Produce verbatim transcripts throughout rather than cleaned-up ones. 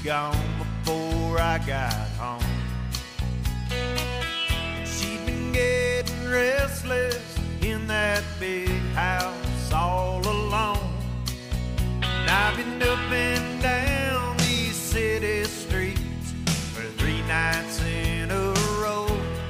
gone before I got home. She'd been getting restless in that big house all alone. And I've been up and down these city streets for three nights in a row.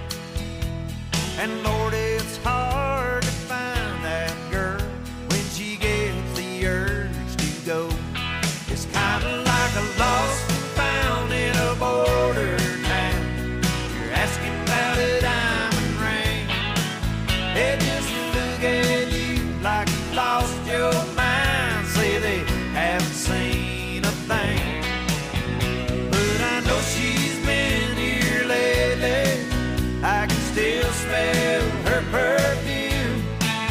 And Lord, it's hard to find that girl when she gets the urge to go. It's kind of like a lost and found in a border town. You're asking about a diamond ring. They just look at you like you lost your mind. Say they haven't seen a thing. But I know she's been here lately. I can still smell her perfume.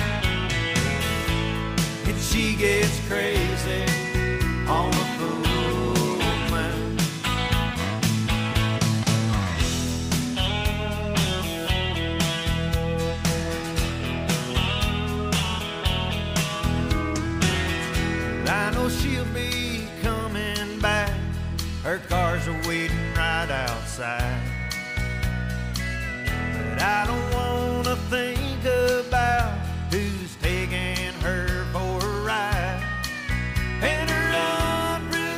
And she gets crazy on a full moon. I know she'll be coming back. Her cars are waiting right outside. But I don't wanna think about who's taking her for a ride. And her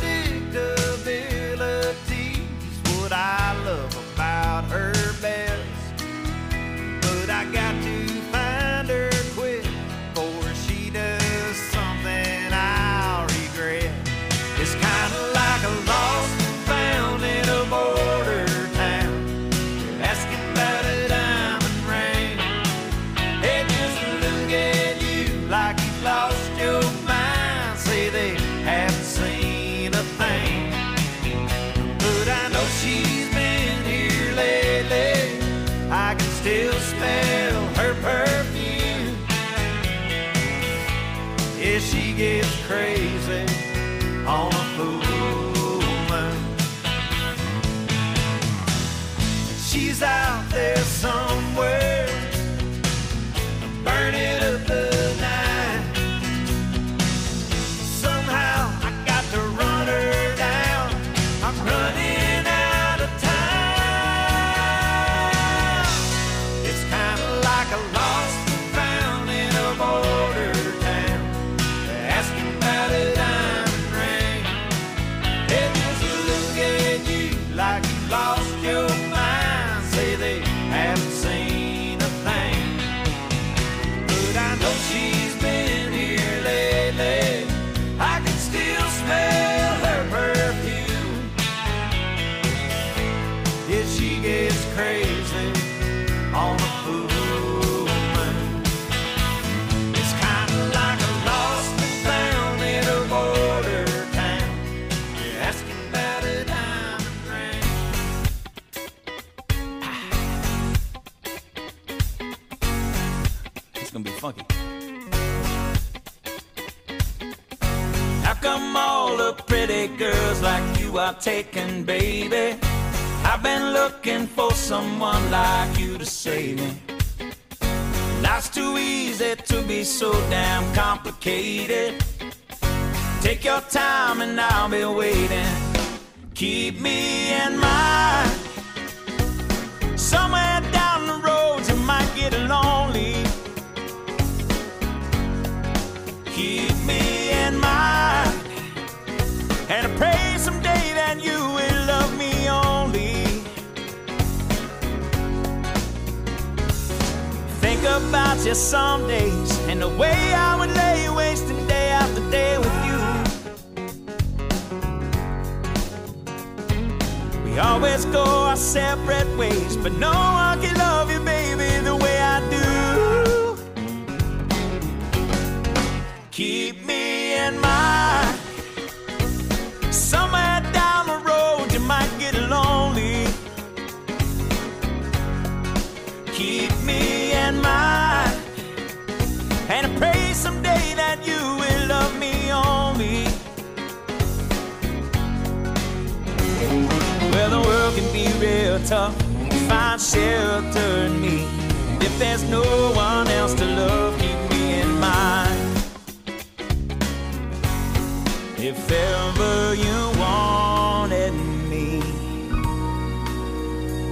unpredictability's what I love about her best. But I got to find her quick before she does something I'll regret. It's kinda like a lost and found in a border town. You're asking about a diamond ring. They just look at you like you've lost your mind. Say they haven't seen a thing. But I know she's been here lately. I can still smell her perfume. Yeah, she gets crazy on a full moon. She's out there somewhere, burning up the night. Somehow I got to run her down. I'm running out of time. It's kind of like a lost and found in a border town. They're asking about a diamond ring. They just look at you like you lost your mind. Say they haven't seen a thing. But I know she's been here lately. I can still smell her perfume. Yeah, she gets crazy on a full moon. It's kind of like a lost and found in a border town. You're asking about a diamond ring. It's gonna be funky. How come all the pretty girls like you are taken, baby? I've been looking for someone like you to save me. Life's too easy to be so damn complicated. Take your time and I'll be waiting. Keep me in mind. Somewhere down the road you might get lonely. Keep me in mind. And I pray someday that you will love me only. Think about you some days and the way I would lay wasting day after day with you. We always go our separate ways, but no one can love you, baby, the way I do. Keep me in mind. Somewhere down the road you might get lonely. Keep me in mind. And I pray someday that you will love me only. Well, the world can be real tough. Find shelter in me. If there's no one else to love, keep me in mind. If ever you wanted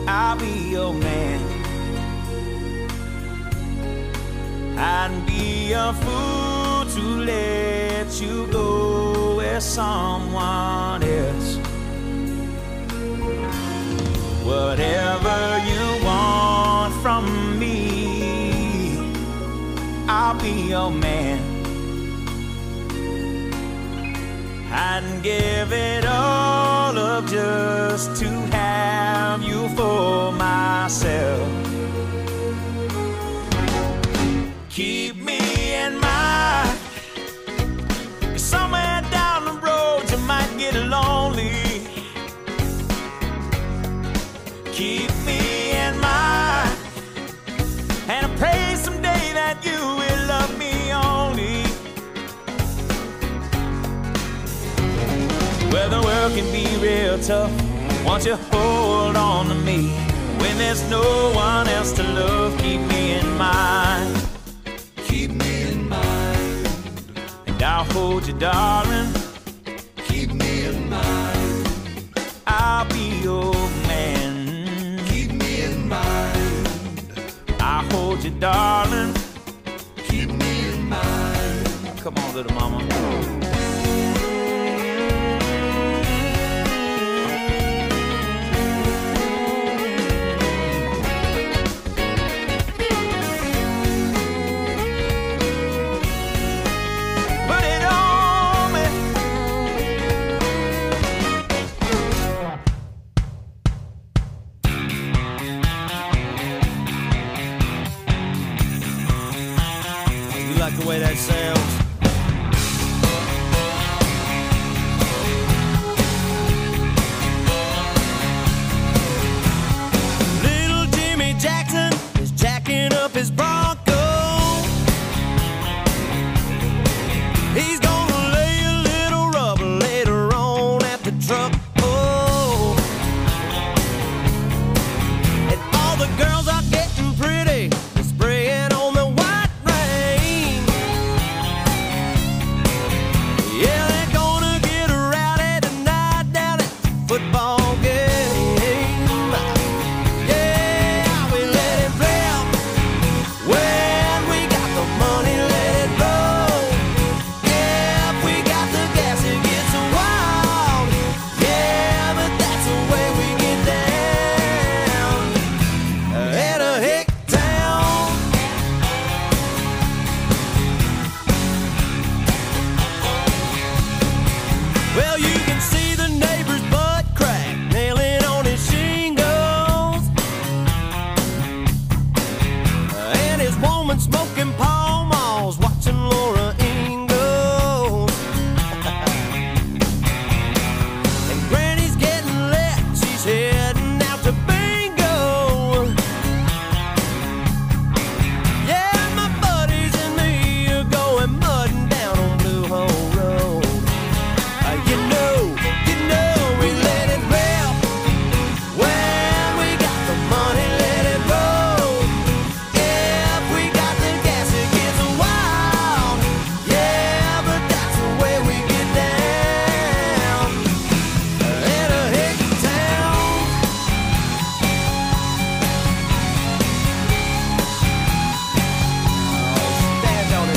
I'll be your man. I'd be a fool to let you go with someone else. Whatever you want from me, I'll be your man. I'd give it all up just to have you for myself. Keep me in mind, 'cause somewhere down the road you might get lonely. Keep me in mind, and I pray someday that you will love me only. Well, the world can be real tough, won't you hold on to me? When there's no one else to love, keep me in mind. Keep me in mind, and I'll hold you, darling. Keep me in mind, I'll be your man. Keep me in mind, I'll hold you, darling. Keep me in mind. Come on, little mama. The way that sounds. Little Jimmy Jackson is jacking up his Bronco. He's gonna lay a little rubber later on at the truck. Oh, and all the girls are getting pretty, spraying on the white rain. Yeah, they're gonna get rowdy tonight down at the football game. Yeah, we let it rip. When we got the money, let it roll. Yeah, if we got the gas, it gets wild. Yeah, but that's the way we get down. At a hick town. Well, you can see the neighbor's butt crack, nailing on his shingles, and his woman smoking Pall Malls, watching Laura Ingalls. And Granny's getting lit, she's heading out to bingo. Yeah, my buddies and me are going mudding down on Blue Hole Road. Uh, you know, you know, we let it rip. When we got the money, let it roll. If we got the gas, it gets wild. Yeah, but that's the way we get down. In a hick town. Stand on it.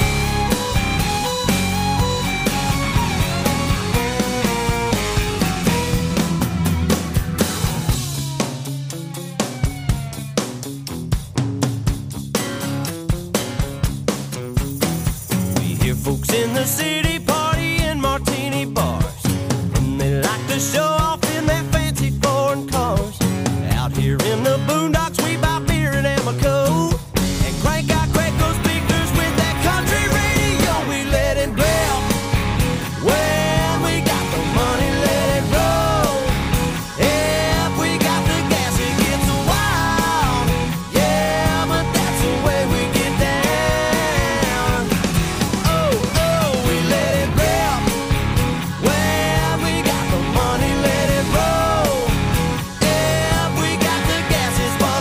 We hear folks in the city party in martini bars, and they like to show off in their fancy foreign cars. Out here in the boondocks, we buy beer and Amoco and crank out Quaco speakers with that country radio. We let it rip. When we got the money, let it roll. If we got the gas, it gets wild. Yeah, but that's the way we get down. Oh, oh, we let it rip. When we got the money, let it roll. If we got the gas, it's what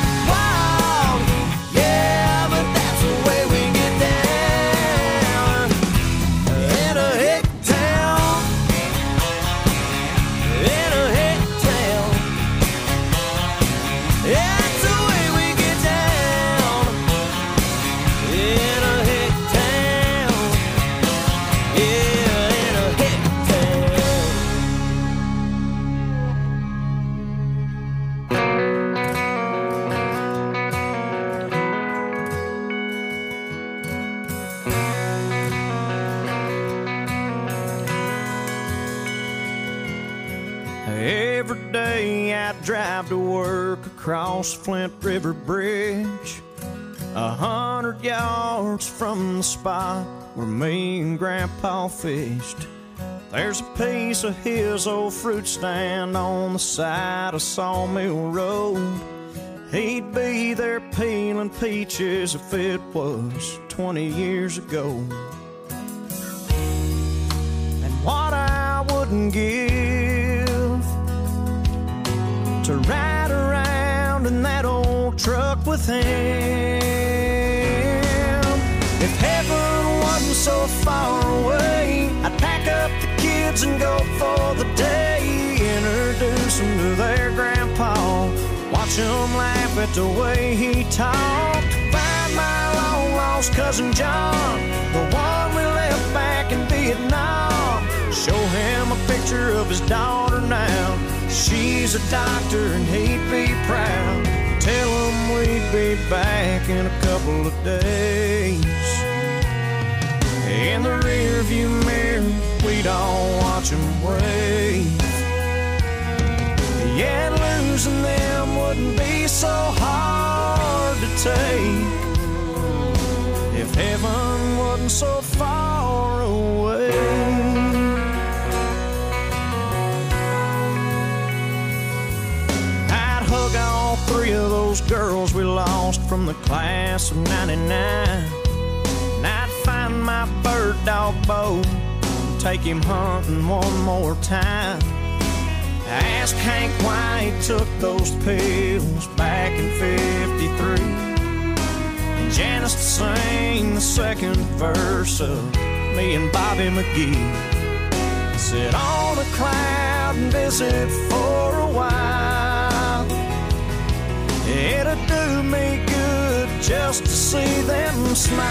drive to work across Flint River Bridge, a hundred yards from the spot where me and Grandpa fished. There's a piece of his old fruit stand on the side of Sawmill Road. He'd be there peeling peaches if it was twenty years ago. And what I wouldn't give to ride around in that old truck with him. If heaven wasn't so far away, I'd pack up the kids and go for the day. Introduce them to their grandpa, watch them laugh at the way he talked. Find my long lost cousin John, the one we left back in Vietnam. Show him a picture of his daughter now. She's a doctor and he'd be proud. Tell him we'd be back in a couple of days. In the rear view mirror, we'd all watch him wave. Yeah, losing them wouldn't be so hard to take if heaven wasn't so far away. I'd hug all three of those girls we lost from the class of ninety-nine. And I'd find my bird dog Bo, take him hunting one more time. I asked Hank why he took those pills back in fifty-three, and Janice to sing the second verse of me and Bobby McGee. Sit on a cloud and visit for a while. It'd do me good just to see them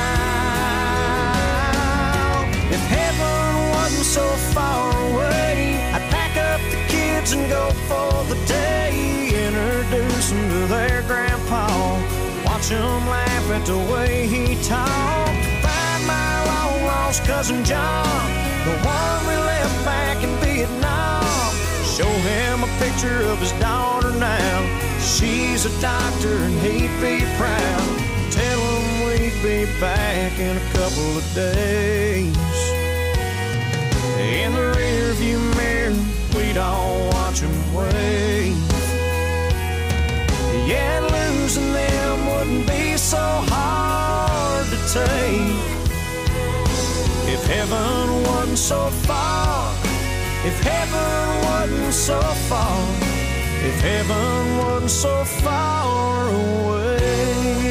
smile. If heaven wasn't so far away, I'd pack up the kids and go for the day. Introduce them to their grandpa, watch them laugh at the way he talked. Find my long lost cousin John, the one we left back in Vietnam. Show him a picture of his daughter now. She's a doctor and he'd be proud. Tell him we'd be back in a couple of days. In the rear view mirror, we'd all watch him wave. Yeah, losing them wouldn't be so hard to take if heaven wasn't so far. If heaven wasn't so far. If heaven wasn't so far away.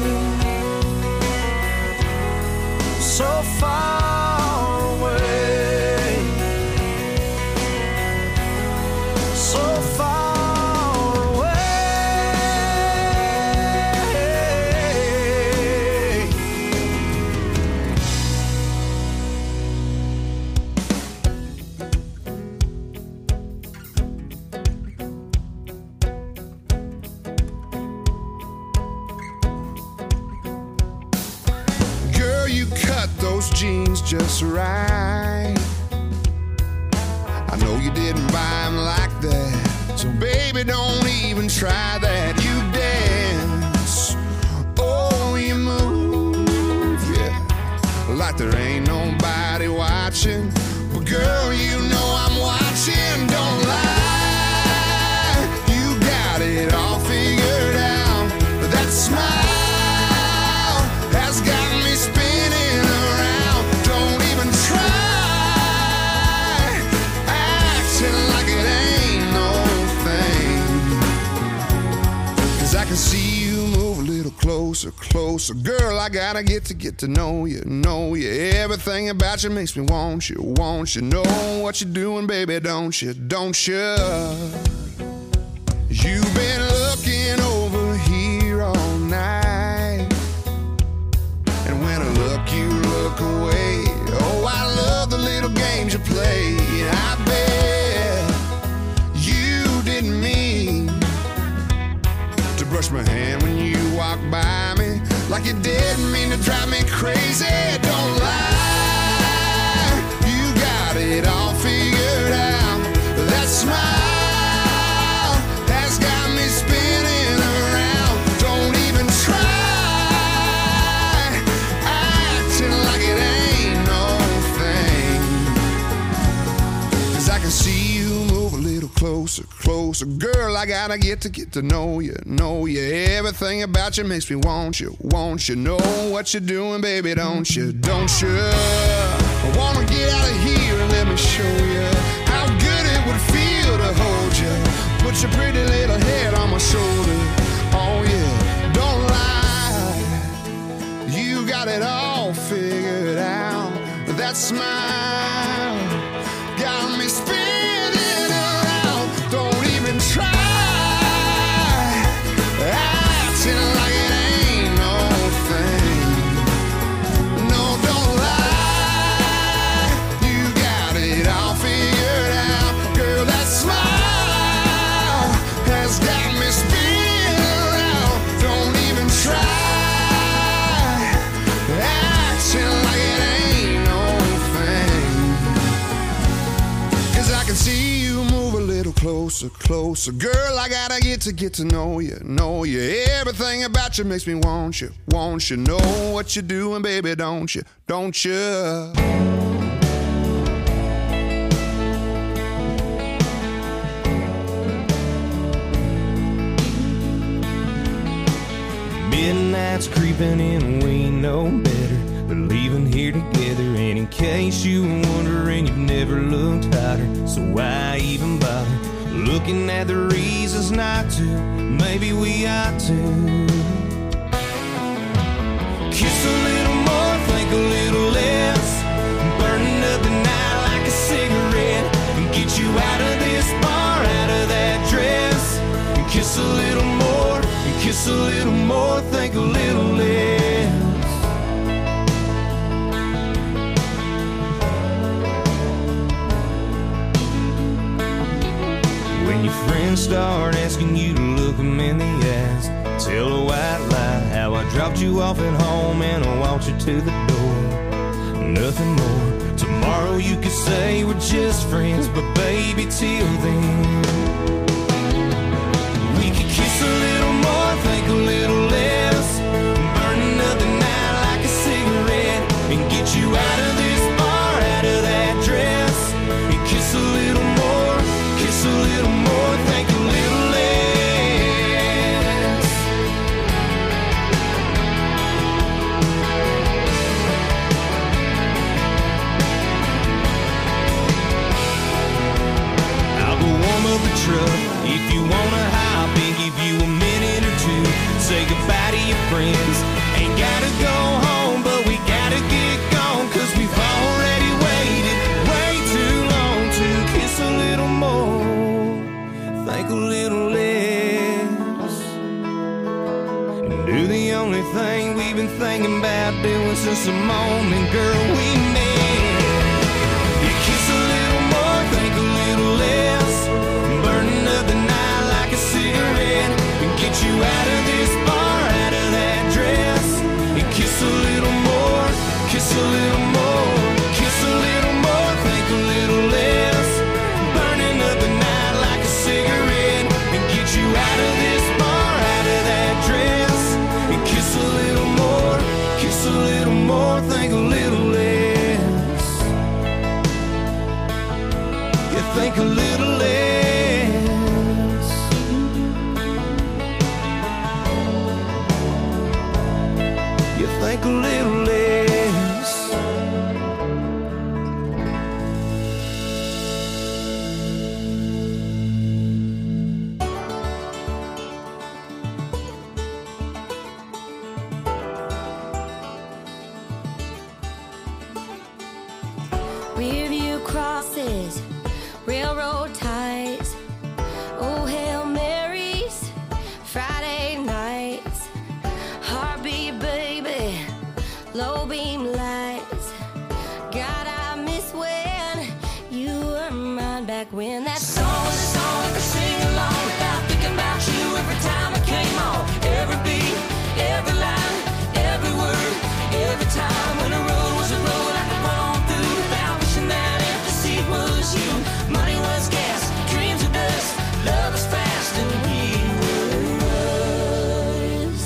So far away. So far away. Girl, you cut those jeans just right. I know you didn't buy them like that, so baby, don't even try that. You dance, oh, you move, yeah, like there ain't nobody watching. But girl, you know I'm watching, don't lie. You got it all figured out. That smile has got me spinning around. Don't even try acting like it ain't no thing, 'cause I can see you move a little closer, closer. Girl, I gotta get to get to know you, know you. Everything about you makes me want you, want you. Know what you're doing, baby, don't you, don't you? You've been looking over here all night, and when I look, you look away. Oh, I love the little games you play. I bet you didn't mean to brush my hand when you walked by me, like you didn't mean to drive me crazy. Don't lie, you got it all figured out. That smile has closer. Girl, I gotta get to get to know you, know you. Everything about you makes me want you, want you. Know what you're doing, baby, don't you, don't you? I wanna get out of here and let me show you how good it would feel to hold you. Put your pretty little head on my shoulder. Oh yeah, don't lie. You got it all figured out. That smile got me spinning around. Don't even try acting like it ain't no thing. No, don't lie. You got it all figured out. Girl, that smile has got me spinning around. Don't even try acting like it ain't no thing. 'Cause I can see you move a little closer, closer. Girl, I gotta get to get to know you, know you. Everything about you makes me want you, want you. Know what you're doing, baby, don't you, don't you? Midnight's creeping in, we know better. We're leaving here together, and in case you were wondering, you've never looked hotter. So why even bother looking at the reasons not to? Maybe we ought to kiss a little more, think a little less, burning up the night like a cigarette, and get you out of this bar, out of that dress, and kiss a little more, and kiss a little more, think a little less. When your friends start asking you to look them in the eyes, tell a white lie how I dropped you off at home and I walked you to the door. Nothing more. Tomorrow you could say we're just friends, but baby, till then we could kiss a little more, think a little less, burning up the night like a cigarette, and get you out of this bar, out of that dress, and kiss a little more, kiss a little more, think a little less. I'll go warm up the truck if you wanna hop in, give you a minute or two, say goodbye to your friends. Ain't gotta go home, but we gotta get gone, 'cause we've already waited way too long to kiss a little more, think a little less, and do the only thing we've been thinking about doing since the morning, girl, we met. You kiss a little more, think a little less, burning up the night like a cigarette, and get you out of this bar, out of that dress, and kiss a little more, kiss a little more, kiss a little more, think a little less, burning up the night like a cigarette, and get you out of this bar, out of that dress, and kiss a little more, kiss a little more, think a little less. You think a little less. You think a little less. Rearview crosses, railroad ties, oh Hail Marys, Friday nights, heartbeat baby, low beam lights. God, I miss when you were mine, back when that song was a song I could sing along without thinking about you every time I came on. Every beat, every line, every word, every time when a road was a road I could run on through without wishing that empty seat was you. Money was gas, dreams of dust, love was fast, and we were us.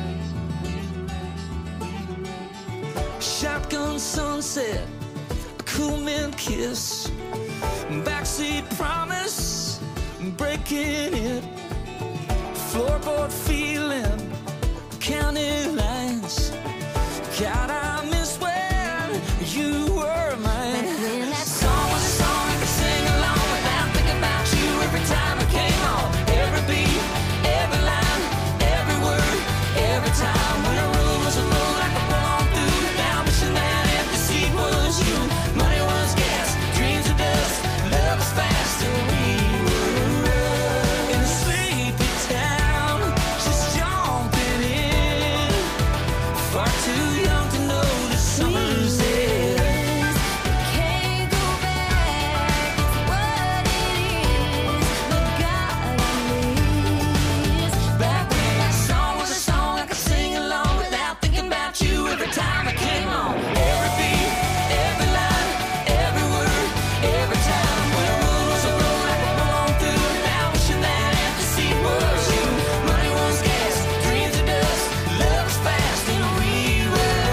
Mm-hmm. Shotgun sunset, cool mint kiss, backseat promise, breaking it, floorboard feeling, county lines. God, I miss when you were mine. That song was a song I could sing along without thinking about you every time it came on. Every beat, every line, every word, every time. When a rule was a rule, I could pull on through. Now wishing that empty seat was you. Money was gas, dreams are dust, love is fast, and we were in a sleepy town, just jumping in. Far too young to know the summer's end. Can't go back, it's what it is. But God, I miss Back when that song was a song I could sing along without thinking about you every time it came on. Every beat, every line, every word, every time. When a rule was a rule, I could pull on through. Now wishing that empty seat was you. Money was gas, dreams are dust, love is fast, and we were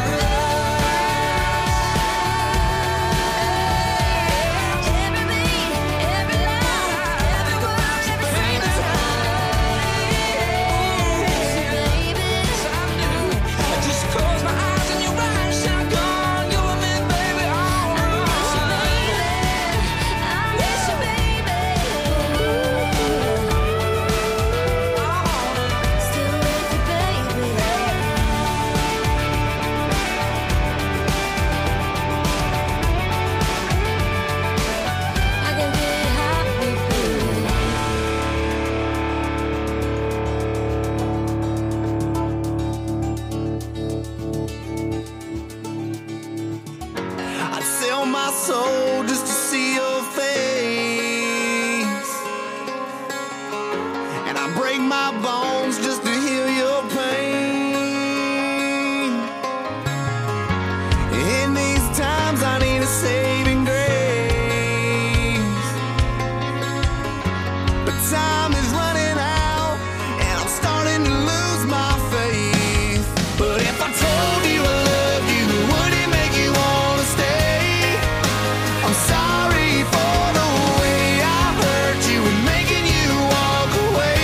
every beat, every line, every word, every I just close my eyes and your eyes shine gone. You and me, baby, all I miss you, baby. Still with you, baby. I can get happy, baby. I'd sell my soul just to see your face, and I break my bones just to heal your pain. In these times I need a saving grace, but time is running out and I'm starting to lose my faith. But if I told you I love you, would it make you wanna stay? I'm sorry for the way I hurt you and making you walk away.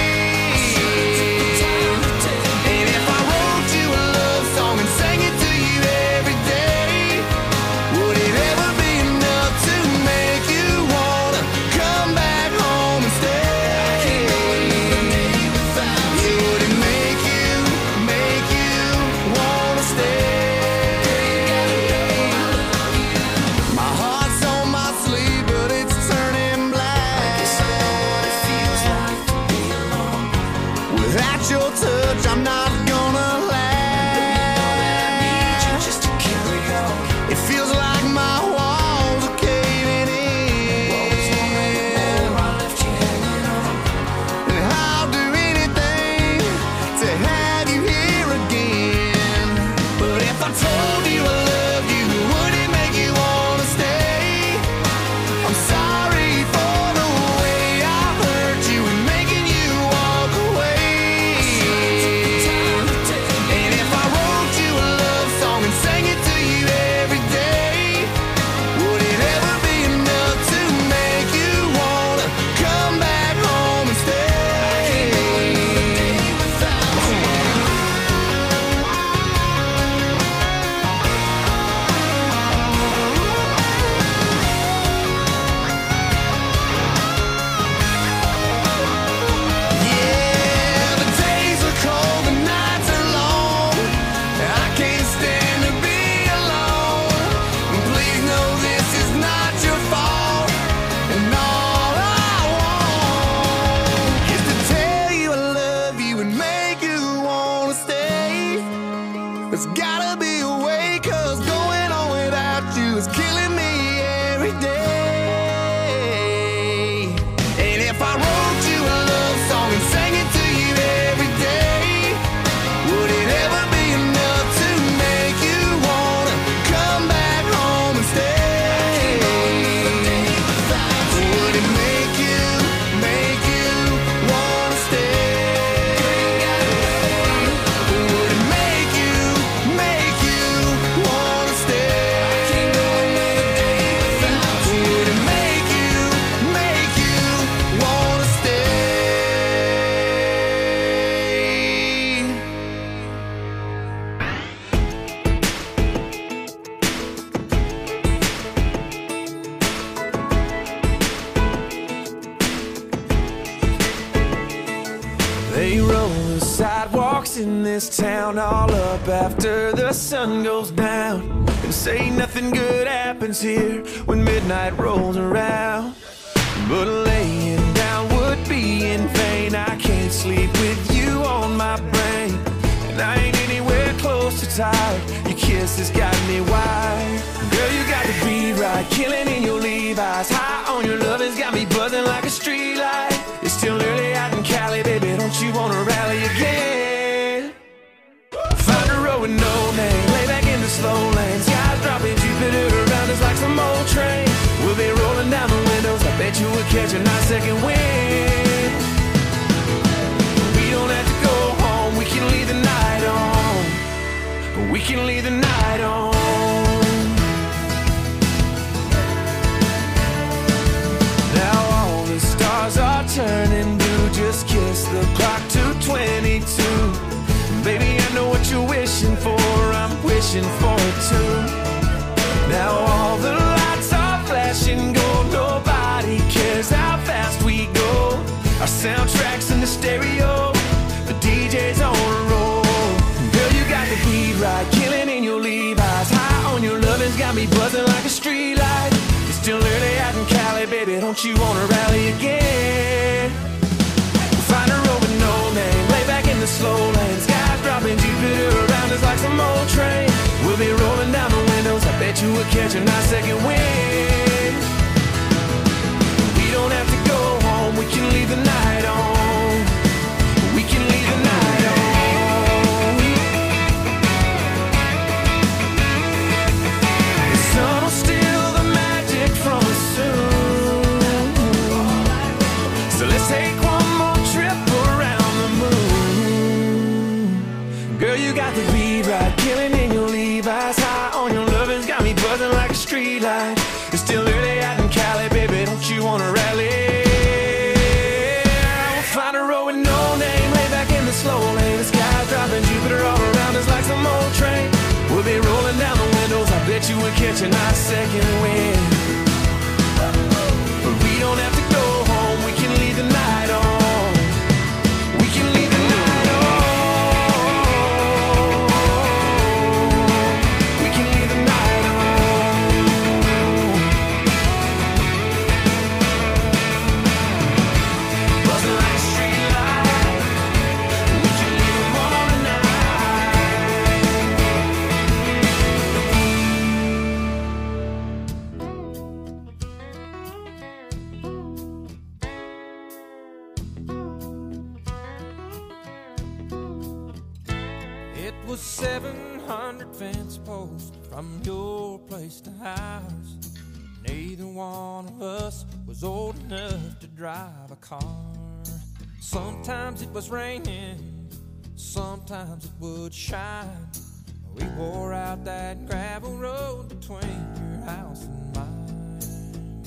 And if I wrote you a love song and sang it to you every day, would it ever be enough to make you wanna come back home and stay? I can't We roll the sidewalks in this town all up after the sun goes down, and say nothing good happens here when midnight rolls around. But laying down would be in vain. I can't sleep with you on my brain, and I ain't anywhere close to tired. Your kiss has got me wired. Girl, you got the beat right, killing in your Levi's. High on your love has got me buzzing like a street light. It's still early out in Cali, baby, don't you wanna rally again? Find a road with no name, lay back in the slow lane. Skies dropping, Jupiter around us like some old train. We'll be rolling down the windows, I bet you would catch a nice second wind. We don't have to go home, we can leave the night on. We can leave the night on. Now all the stars are turning blue, just kiss the clock to twenty-two. Baby, I know what you're wishing for, I'm wishing for it too. Now all the lights are flashing gold, nobody cares how fast we go. Our soundtrack's in the stereo, the D J's on a roll. Girl, you got the beat right, killing in your Levi's. High on your lovin's got me buzzing like a street light. It's still early out in Cali, baby, don't you wanna rally again? Find a road with no name, lay back in the slow lane. Skies dropping, Jupiter around us like some old train. We'll be rolling down the windows, I bet you would catch a nice second wind. We don't have to go home, we can leave the night on. We can leave the night on. The sun will steal the magic from us soon, so let's take one more trip around the moon. Girl, you got the beat right, killing in your Levi's. High on your lovin's got me buzzing like a street light. It's still early out in Cali, baby, don't you wanna rally? We'll find a road with no name, lay back in the slow lane. The sky's dropping, Jupiter all around us like some old train. We'll be rolling down the windows, I bet you would catch a nice second wind. But we don't have to go home, we can leave the night on. We can leave the night on. We can leave the night on. Buzzing like a street light. We can leave them on tonight. It was seven hundred fence posts from your place to ours. Neither one of us was old enough to drive a car. Sometimes it was raining, sometimes it would shine. We wore out that gravel road between your house and mine.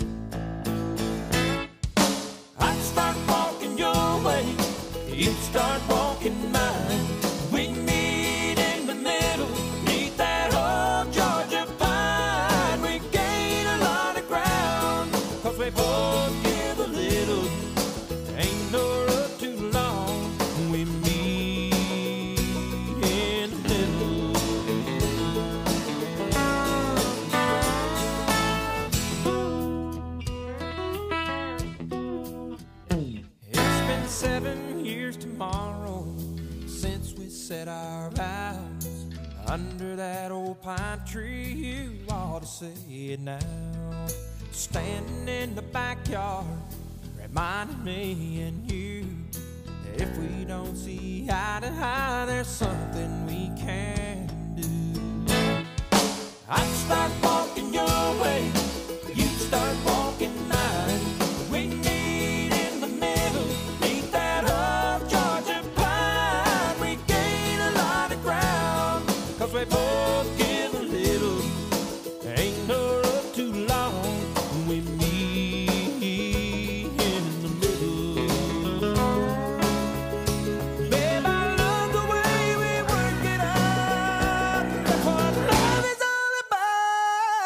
I'd start walking your way, you'd start walking mine. We'd meet in the middle, meet that old Georgia pine. We gain a lot of ground, cause we both give a little. Ain't no road too long, we meet in the middle. It's been seven years tomorrow since we said our vows under that old pine tree. You ought to say it now. Standing in the backyard, reminding me and you that if we don't see eye to eye, there's something we can do. I'd start walking your way, you'd start walking mine. We meet in the middle, meet that old Georgia pine. We gain a lot of ground, cause we both give a little. Ain't no road too long, we meet in the middle. Babe, I love the way we work it out. That's what love is all about.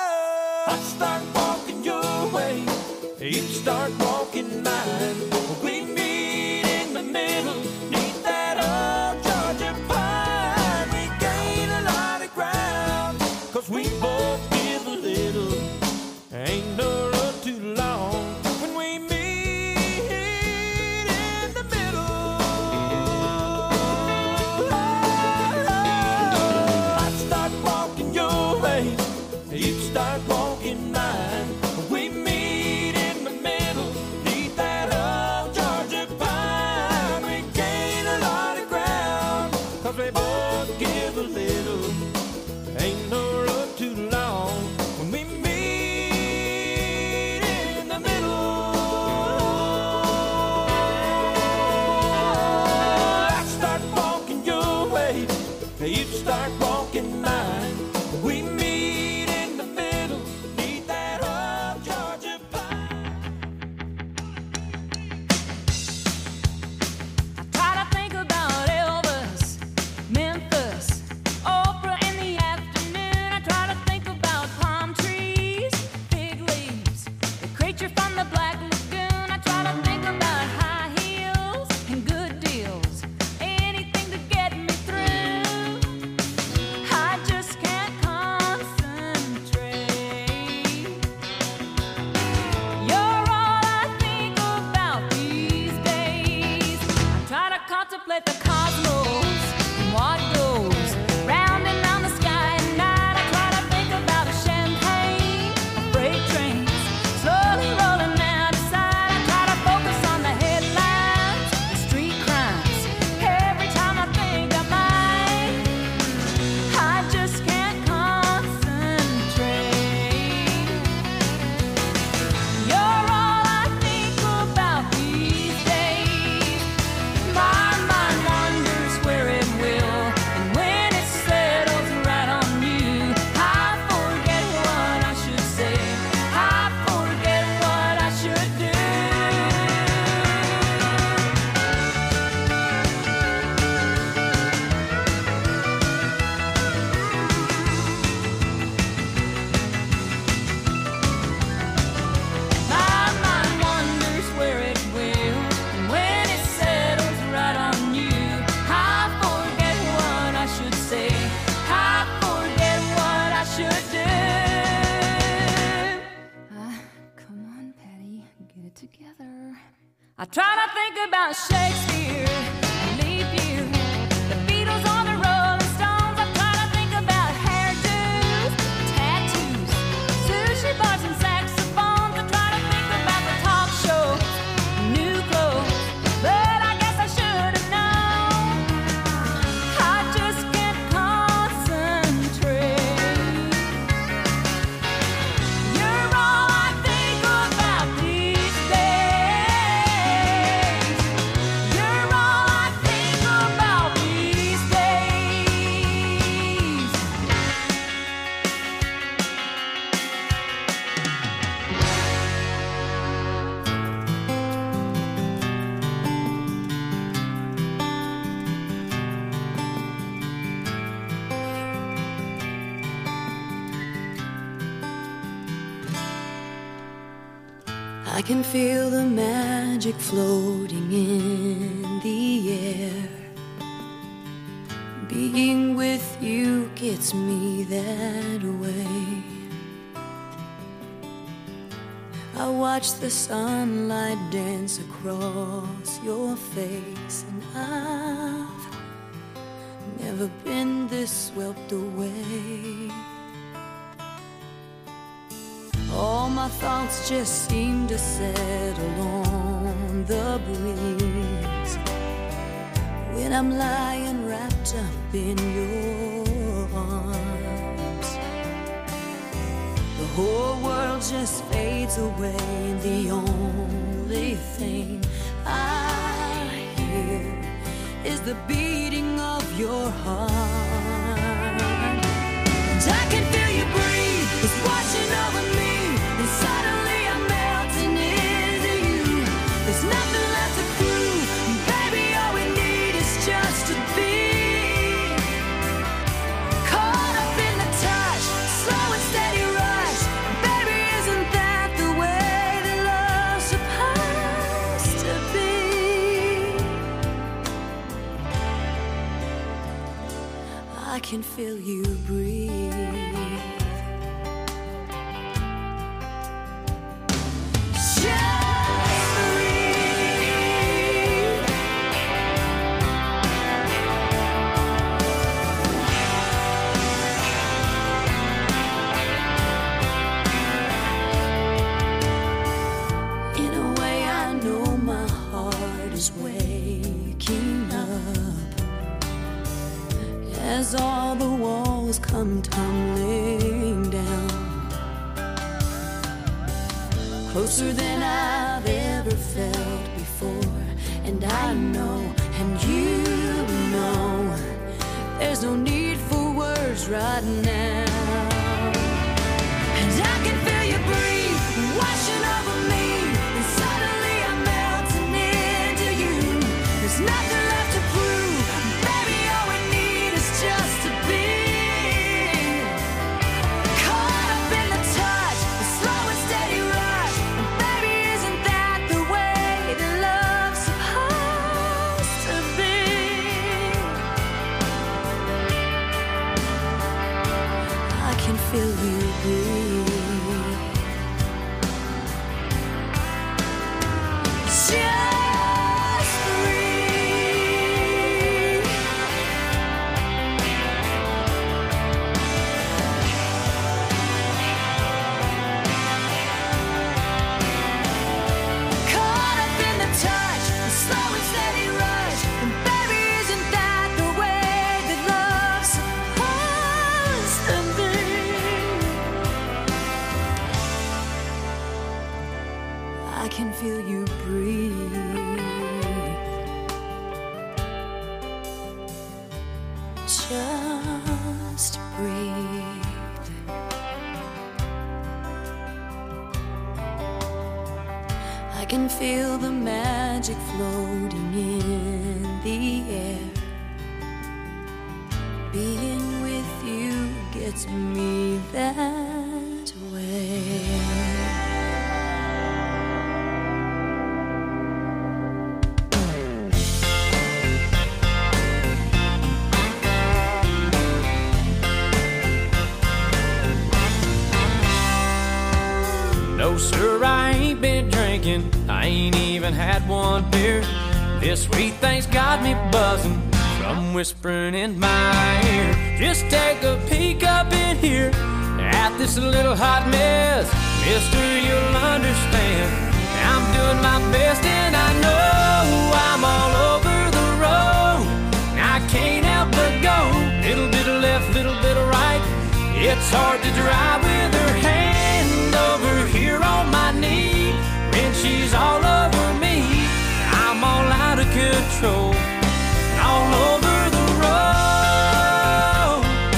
I try to think about Shakespeare, leap year, the Beatles or the Rolling Stones. I try to think about hairdos, tattoos, sushi bars and saxophones. I try to think about the talk shows, new clothes, but I guess I should have known. I just can't concentrate. You're all I think about these days. You're all I think about these days. I can feel the magic floating in the air. Being with you gets me that way. I watch the sunlight dance across your face, and I've never been this swept away. All my thoughts just seem to settle on the breeze when I'm lying wrapped up in your arms. The whole world just fades away, and the only thing I hear is the beating of your heart. And I can feel you breathe, it's washing over me. And suddenly I'm melting into you. There's nothing left to prove. Baby, all we need is just to be caught up in the touch, slow and steady rush. Baby, isn't that the way that love's supposed to be? I can feel you breathe. Waking up as all the walls come tumbling down, closer than I've ever felt before. And I know, and you know, there's no need for words right now. And I can feel you breathe, washing over me, and suddenly I'm melting into you. There's nothing left to prove. Baby, all we need is just to be caught up in the touch, the slow and steady rush. And baby, isn't that the way that love's supposed to be? I can feel you breathe. Just breathe. Caught up in the touch, the slow and steady rush. And baby, isn't that the way that love's supposed to be? I can feel you breathe. Just breathe. I can feel the magic floating in the air. Being with you gets me that way. No, sir, I ain't been drinking. I ain't even even had one beer. This sweet thing's got me buzzing from whispering in my ear. Just take a peek up in here at this little hot mess. Mister, you'll understand I'm doing my best, and I know I'm all over the road. I can't help but go little bit of left, little bit of right. It's hard to drive with her hand over here on my knee when she's all over me. I'm all out of control, all over the road.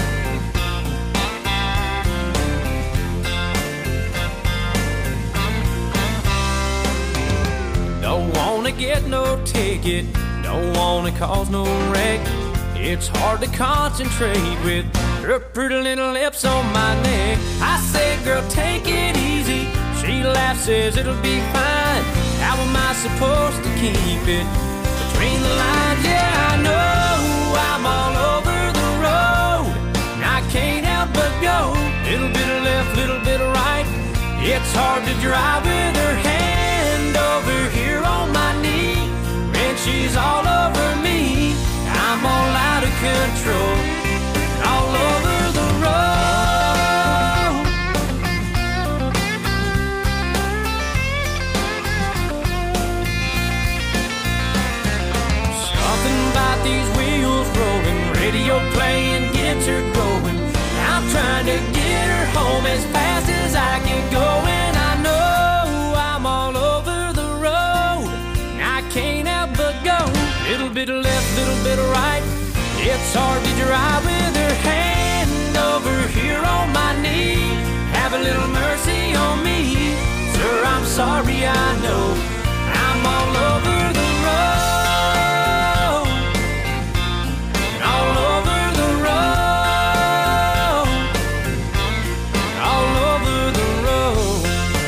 Don't wanna get no ticket, don't wanna cause no wreck. It's hard to concentrate with her pretty little lips on my neck. I say, girl, take it easy. She laughs, says it'll be fine. How am I supposed to keep it between the lines? Yeah, I know I'm all over the road. I can't help but go little bit of left, little bit of right. It's hard to drive with her hand over here on my knee when she's all over me. I'm all out of control, all over the road. Something about these wheels rolling, radio playing gets her going. I'm trying to get her home as fast as I can go, and I know I'm all over the road. I can't help but go little bit of left, little bit of right. It's hard to drive with her hand over here on my knee. Have a little mercy on me, sir, I'm sorry, I know I'm all over the road, all over the road, all over the road.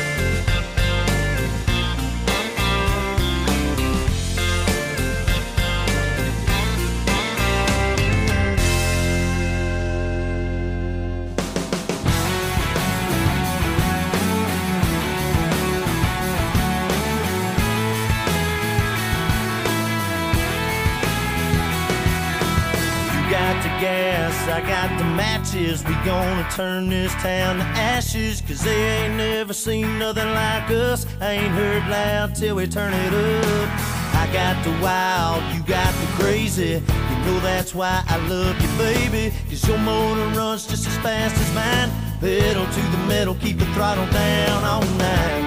Gas, I got the matches. We gonna turn this town to ashes, cause they ain't never seen nothing like us. I ain't heard loud till we turn it up. I got the wild, you got the crazy. You know that's why I love you, baby, cause your motor runs just as fast as mine. Pedal to the metal, keep the throttle down all night.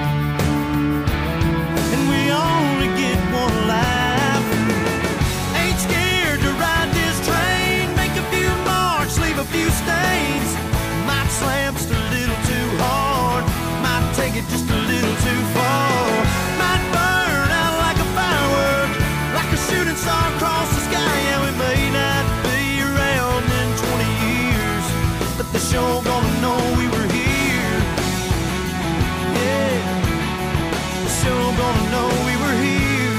And we only get one life. Ain't scared to ride this train. Leave a few stains. Might slam just a little too hard. Might take it just a little too far. Might burn out like a firework, like a shooting star across the sky. Yeah, we may not be around in twenty years, but they're sure gonna know we were here. Yeah, they're sure gonna know we were here.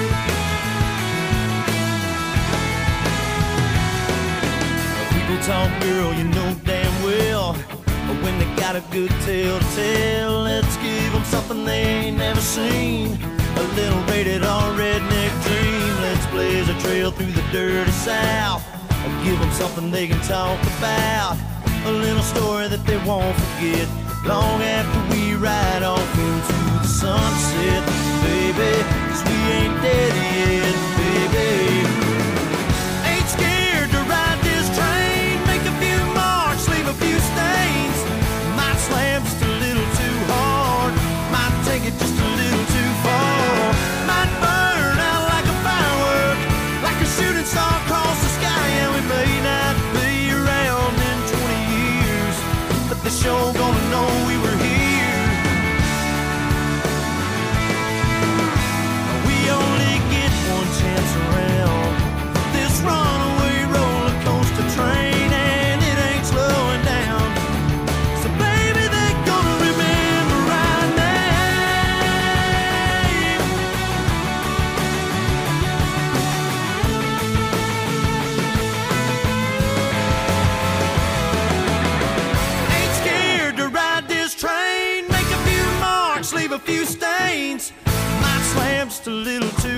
Talk, girl, you know damn well, but when they got a good tale to tell, let's give them something they ain't never seen. A little rated R redneck dream. Let's blaze a trail through the dirty South and give them something they can talk about. A little story that they won't forget long after we ride off into the sunset. Baby, cause we ain't dead yet, baby. Ain't scared to ride this train. Leave a few stains. Might slam just a little too hard. Might take it just a little too far. Might burn out like a firework, like a shooting star across the sky. And we may not be around in twenty years, but they're sure gonna know we were here.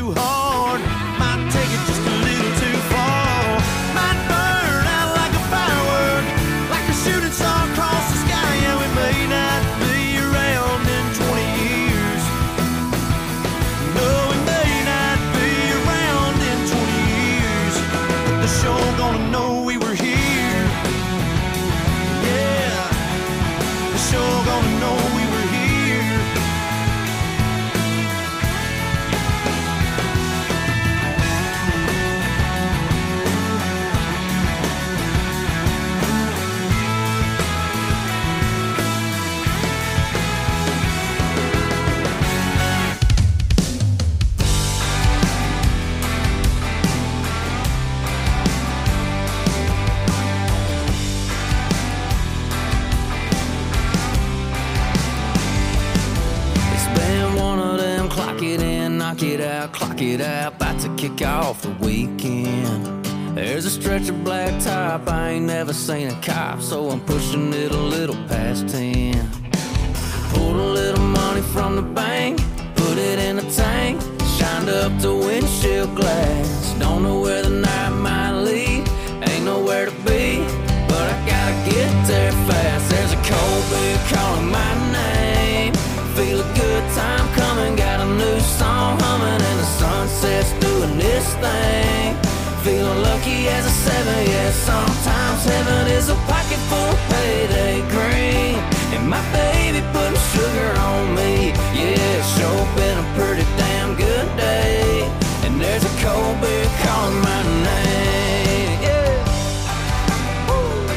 too hard, might take it just a little too far, might burn out like a firework, like a shooting star across the sky. Yeah, we may not be around in twenty years. No, we may not be around in twenty years, but they're sure gonna know we were here. Yeah, they're sure gonna know we were here. Knock it out, clock it out, about to kick off the weekend. There's a stretch of black top, I ain't never seen a cop, so I'm pushing it a little past ten. Pulled a little money from the bank, put it in a tank, shined up the windshield glass. Don't know where the night might lead, ain't nowhere to be, but I gotta get there fast. There's a cold beer calling my name, feel a good time coming, got a new song humming, and the sunset's doing this thing. Feeling lucky as a seven, yeah, sometimes heaven is a pocket full of payday green. And my baby putting sugar on me, yeah, it's sure been a pretty damn good day. And there's a cold beer calling my name, yeah. Woo.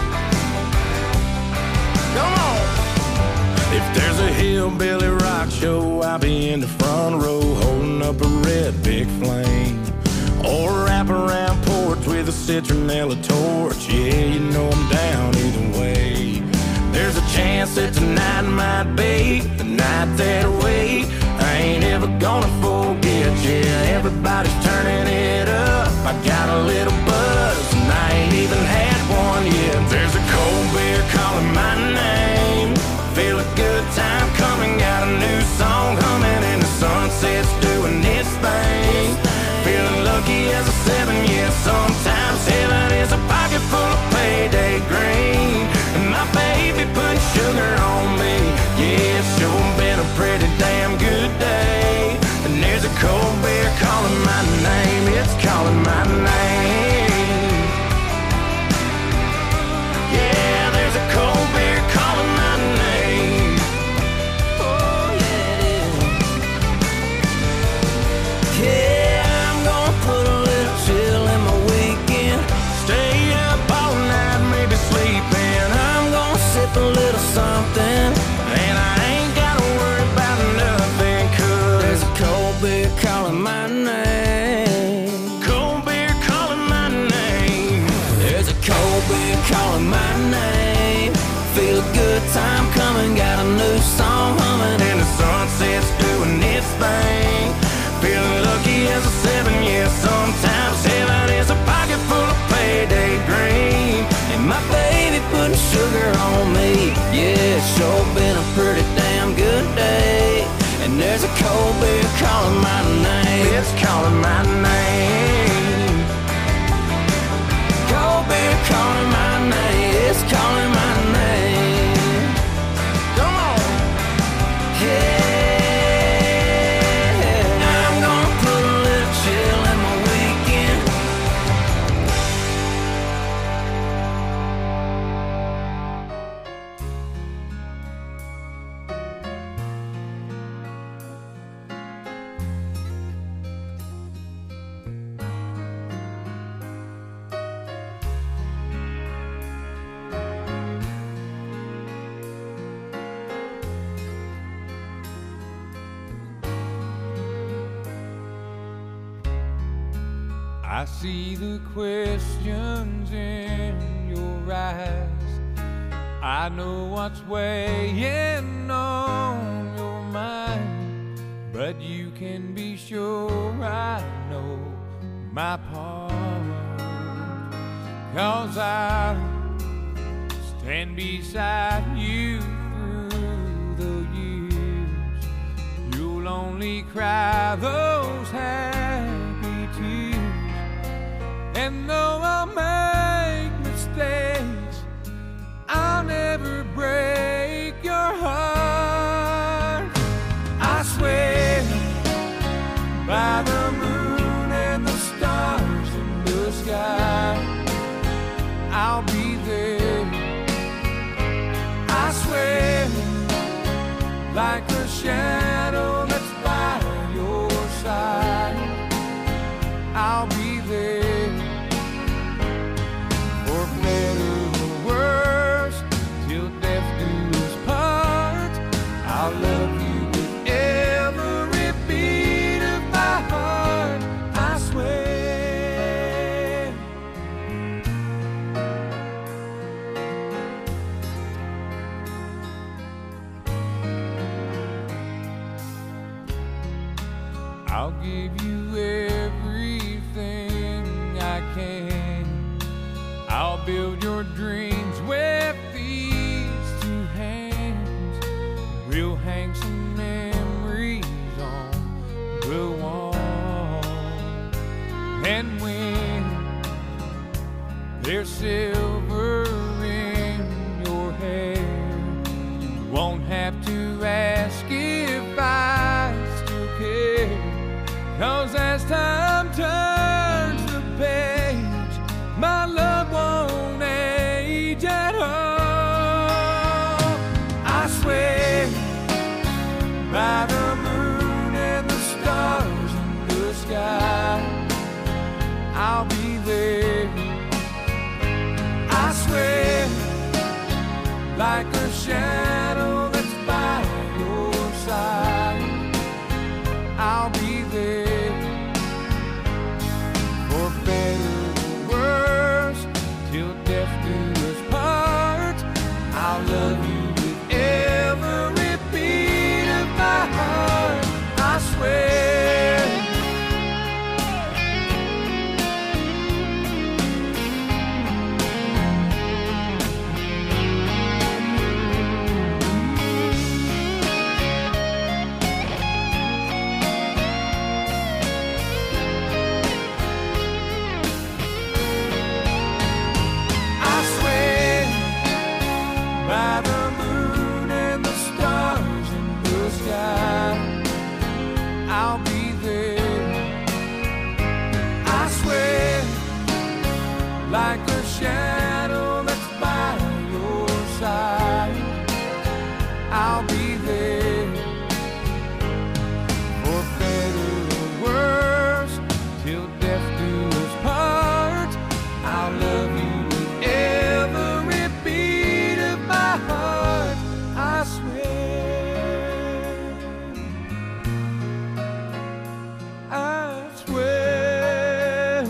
Come on. If there's a hillbilly rock show, I'll be in the front row holding up a red big flame, or wrap around porch with a citronella torch. Yeah, you know I'm down either way. There's a chance that tonight might be the night that I wait. I ain't ever gonna forget. Yeah, everybody's turning it up, I got a little buzz and I ain't even had one yet. There's a cold beer calling my name, feel a good time coming, got a new song humming, and the sunset's doing its thing. Feeling lucky as a seven, yeah, sometimes heaven is a pocket full of payday green. And my baby putting sugar on me, yeah, it's sure been a pretty damn good day. And there's a cold beer calling my name, it's calling my name. Yeah, there's a cold beer calling my name. Oh, yeah, it is. Yeah, I'm gonna put a little chill in my weekend. Stay up all night, maybe sleeping. I'm gonna sip a little something, And I ain't gotta worry about nothing, cause there's a cold beer calling my name. cold beer calling my name. There's a cold beer calling my name, feel a good time coming, got a new song humming, And the sunset's doing its thing. Feeling lucky as a seven, yeah, sometimes heaven is a pocket full of payday green. and my baby putting sugar on me, yeah, it's sure been a pretty damn good day. And there's a cold beer calling my name, It's calling my name. cold beer calling my name, it's calling my name. Come on. Yeah, I'm gonna put a little chill in my weekend. I see the questions in your eyes. I know what's weighing on your mind, but you can be sure I know my part. 'Cause I'll stand beside you through the years. You'll only cry those hands I'll be there. For better or worse, till death do us part. I'll love you with every beat of my heart, I swear. I'll give you everything I can. I'll build your dreams with these two hands. We'll hang some memories on the wall. And when there's silver in your hair, you won't have to ask if I still care. 'Cause as time turns the page, my love won't age at all. I swear by the moon and the stars in the sky, I'll be there. I swear like a shadow that's by your side, I'll be there. For better or worse, till death do us part, I'll love you with every beat of my heart, I swear. By the moon and the stars in the sky, I'll be there. I swear, like a shadow that's by your side, I'll be there. For better or worse, till death do us part, I'll love you with every beat of my heart, I swear. I swear.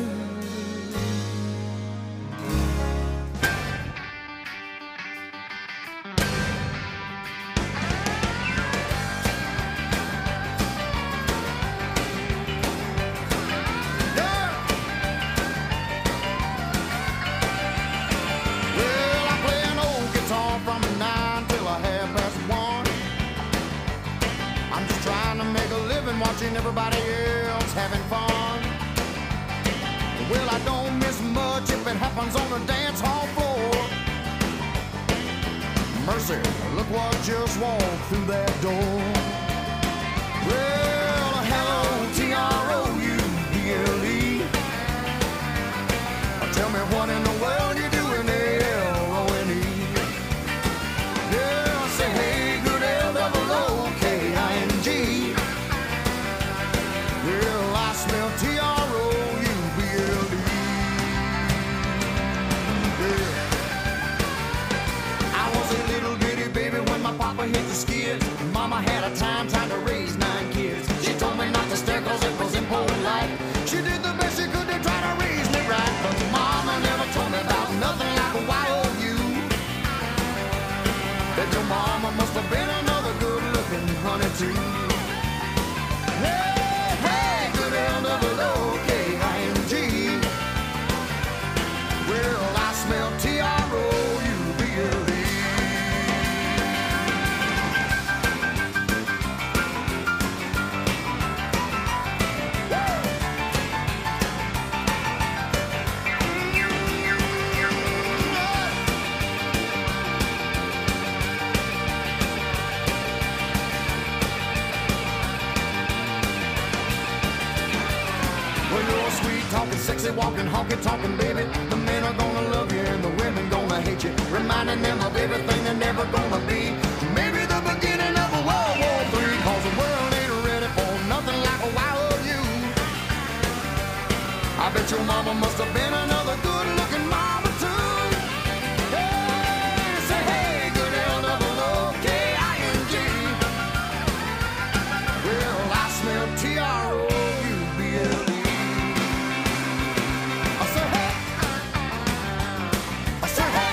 Well, I play an old guitar from nine till a half past one. I'm just trying to make a living watching everybody else having fun. Well, I don't miss much if it happens on the dance hall floor. Mercy, look what just walked through that door. Well, hello, T R O U B L E. Tell me what in the world you doing there, L O N E. Yeah, I say, hey, good L double O K I N G. Yeah, I smell T R O U B L E. Yeah. I was a little bitty baby when my papa hit the skids. Mama had a time trying to raise nine kids. She told me not to stare 'cause it was impolite. She did the best she could to try to raise me right, but Mama never told me about nothing like a Y O U. Bet your mama must have been another good-looking honey too. Hey, hey, good L double O K I N G. Well, I smell T R O U B L E. Well, you're sweet talking, sexy walking, honky talking, baby. The men are gonna love you and the women gonna hate you, reminding them of everything they're never gonna be. Maybe the beginning of a World War Three, 'cause the world ain't ready for nothing like a Y O U. I bet your mama must have been another good-looking mama too. Hey, say hey, good L double O K I N G. Well, I smell T R O U B L E. I say hey, I say hey,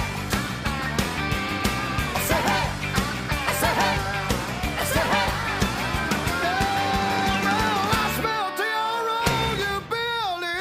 I say hey, I say hey, I say hey. Well, I smell T R O U B L E.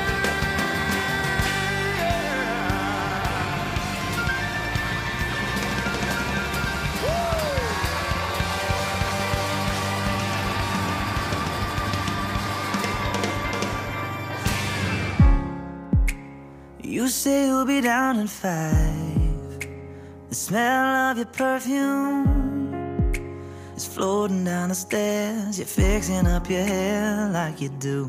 You say you'll be down in five. The smell of your perfume is floating down the stairs. You're fixing up your hair like you do.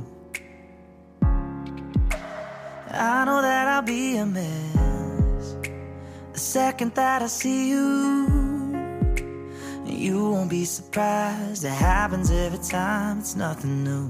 I know that I'll be a mess the second that I see you. You won't be surprised, it happens every time, it's nothing new.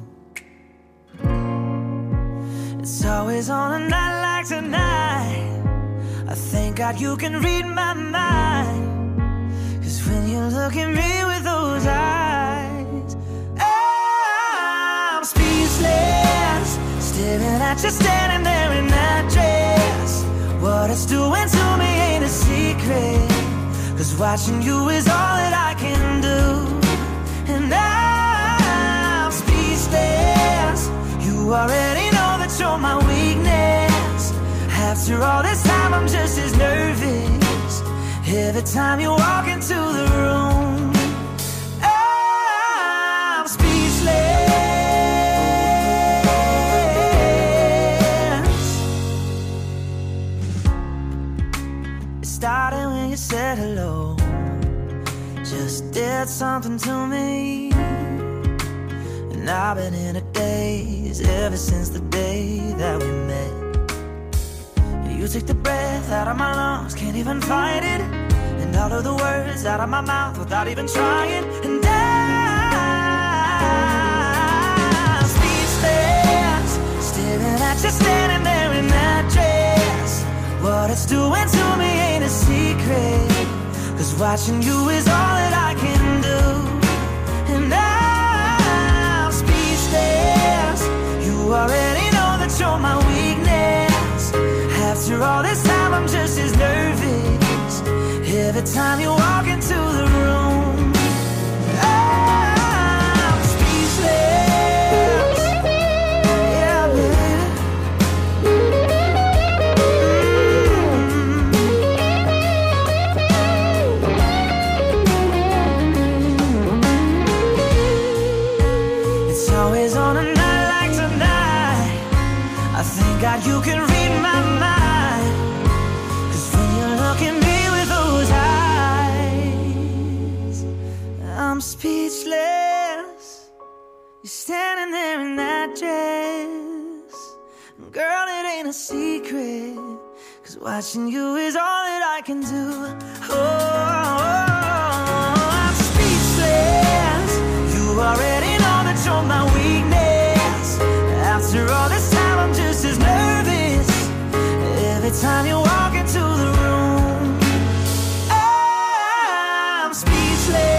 It's always on a night like tonight. I thank God you can read my mind. Cause when you look at me with those eyes, I'm speechless, staring at you standing there in that dress. What it's doing to me ain't a secret, cause watching you is all that I can do. And I'm speechless, you already know that you're my weakness. After all this time I'm just as nervous every time you walk into the room. I'm speechless. It started when you said hello, just did something to me. And I've been in a daze ever since the day that we met. You took the breath out of my lungs, can't even fight it. And all of the words out of my mouth without even trying. And I'm speechless, staring at you standing there in that dress. What it's doing to me ain't a secret, cause watching you is all that I can do. And I'm speechless, you already know that you're my weakness. After all this time I'm just as nervous every time you walk into the room. I'm speechless. Yeah, baby. Mm-hmm. It's always on a night like tonight. I thank God you can read my mind. I'm speechless, you're standing there in that dress. Girl, it ain't a secret, cause watching you is all that I can do. Oh, I'm speechless, you already know that you're my weakness. After all this time I'm just as nervous every time you walk into the room. I'm speechless.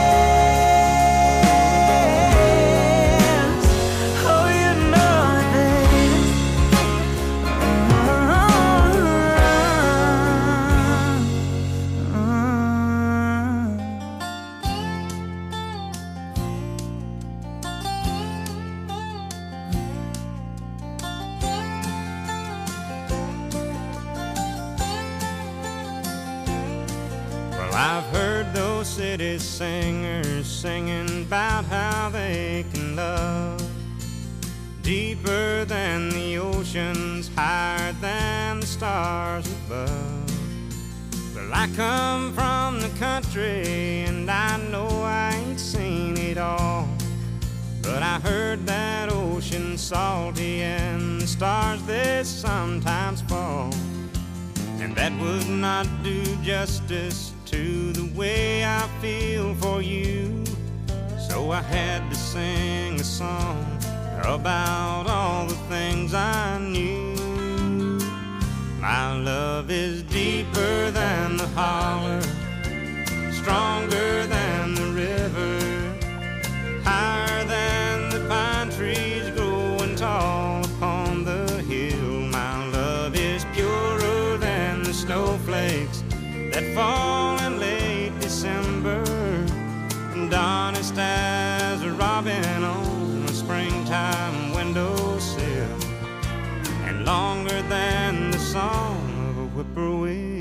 I've heard those city singers singing about how they can love deeper than the oceans, higher than the stars above. Well, I come from the country and I know I ain't seen it all, but I heard that ocean's salty and the stars they sometimes fall, and that would not do justice to the way I feel for you. So I had to sing a song about all the things I holler, stronger than the river, higher than the pine trees growing tall upon the hill. My love is purer than the snowflakes that fall in late December, and honest as a robin on a springtime windowsill, and longer than the song of a whippoorwill.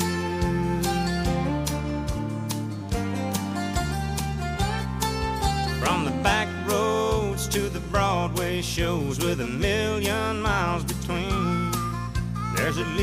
From the back roads to the Broadway shows with a million miles between, there's a